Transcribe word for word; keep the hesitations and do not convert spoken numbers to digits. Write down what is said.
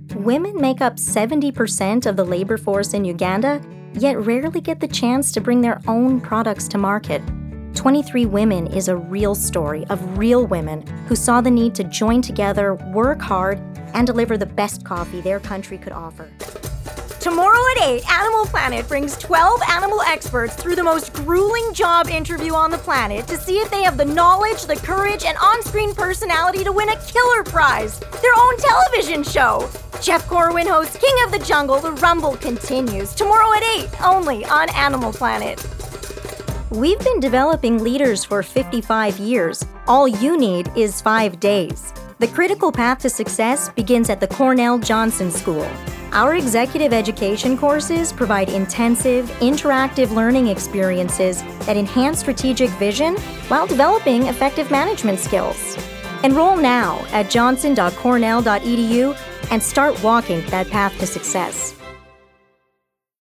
Women make up seventy percent of the labor force in Uganda, yet rarely get the chance to bring their own products to market. twenty-three Women is a real story of real women who saw the need to join together, work hard, and deliver the best coffee their country could offer. Tomorrow at eight, Animal Planet brings twelve animal experts through the most grueling job interview on the planet to see if they have the knowledge, the courage, and on-screen personality to win a killer prize, their own television show. Jeff Corwin hosts King of the Jungle. The Rumble continues tomorrow at eight, only on Animal Planet. We've been developing leaders for fifty-five years. All you need is five days. The critical path to success begins at the Cornell Johnson School. Our executive education courses provide intensive, interactive learning experiences that enhance strategic vision while developing effective management skills. Enroll now at johnson dot cornell dot e d u and start walking that path to success.